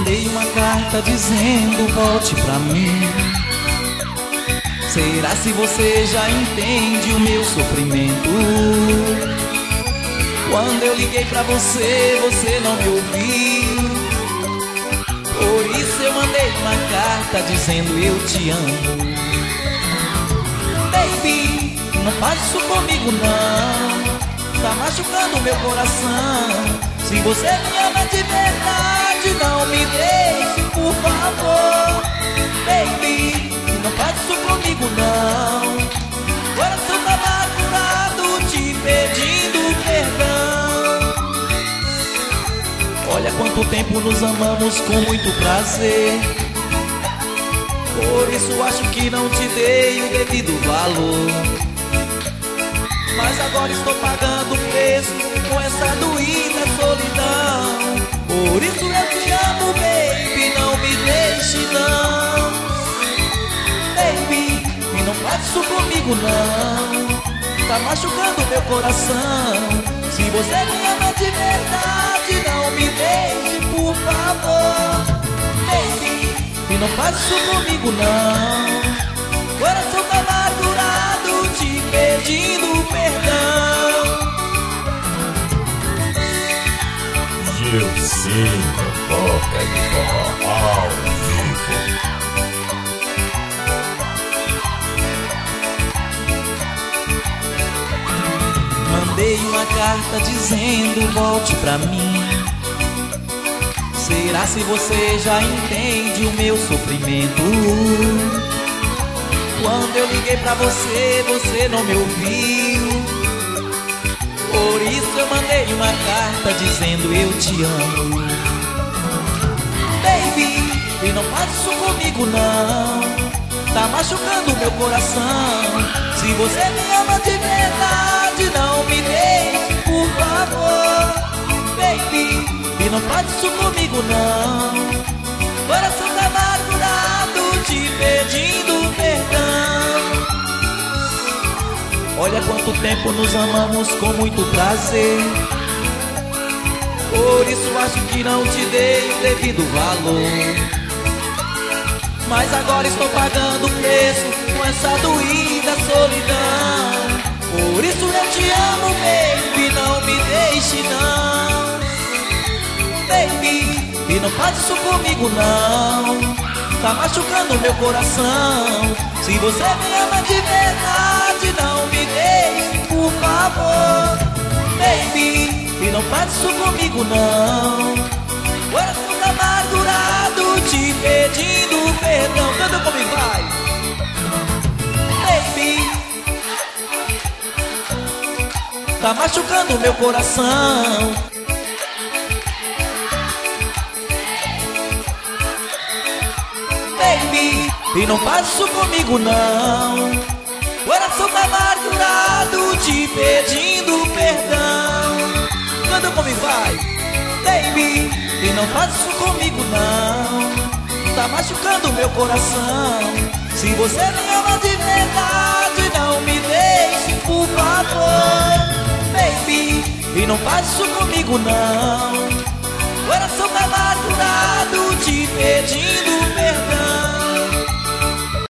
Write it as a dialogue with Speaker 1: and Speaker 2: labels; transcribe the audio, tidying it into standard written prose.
Speaker 1: Mandei uma carta dizendo volte pra mim. Será se você já entende o meu sofrimento? Quando eu liguei pra você, você não me ouviu. Por isso eu mandei uma carta dizendo eu te amo. Baby, não faz isso comigo não. Tá machucando meu coração. Se você me ama de verdade, não me deixe, por favor. Baby, não faz isso comigo não. Coração tá magoado, te pedindo perdão. Olha quanto tempo nos amamos com muito prazer. Por isso acho que não te dei o devido valor. Mas agora estou pagando o preço com essa doída solidão. Por isso eu te amo, baby, não me deixe não. Baby, e não faz isso comigo não. Tá machucando meu coração. Se você me ama de verdade, não me deixe, por favor. Baby, e não faz isso comigo não. Coração tá amargurado, te pedindo perdão.
Speaker 2: Gilzinho toca de forró ao vivo.
Speaker 1: Mandei uma carta dizendo volte pra mim. Será se você já entende o meu sofrimento? Quando eu liguei pra você, você não me ouviu. Por isso eu mandei uma carta dizendo eu te amo. Baby, e não faz isso comigo não. Tá machucando meu coração. Se você me ama de verdade, não me deixe, por favor. Baby, e não faz isso comigo não. Coração tá amargurado, te pedindo perdão. Olha quanto tempo nos amamos com muito prazer. Por isso acho que não te dei o devido valor. Mas agora estou pagando o preço com essa doída solidão. Por isso eu te amo, baby, não me deixe não. Baby, e não faz isso comigo não. Tá machucando meu coração. Se você me ama de verdade, não me deixe, por favor. Baby, e não faz isso comigo não. Coração tá amargurado, te pedindo perdão. Canta comigo, vai. Baby, tá machucando meu coração. Baby, e não faz isso comigo não. Coração tá amargurado, te pedindo perdão. Canta comigo, vai. Baby, e não faz isso comigo não. Tá machucando meu coração. Se você me ama de verdade, não me deixe, por favor. Baby, e não faz isso comigo não. Coração tá amargurado,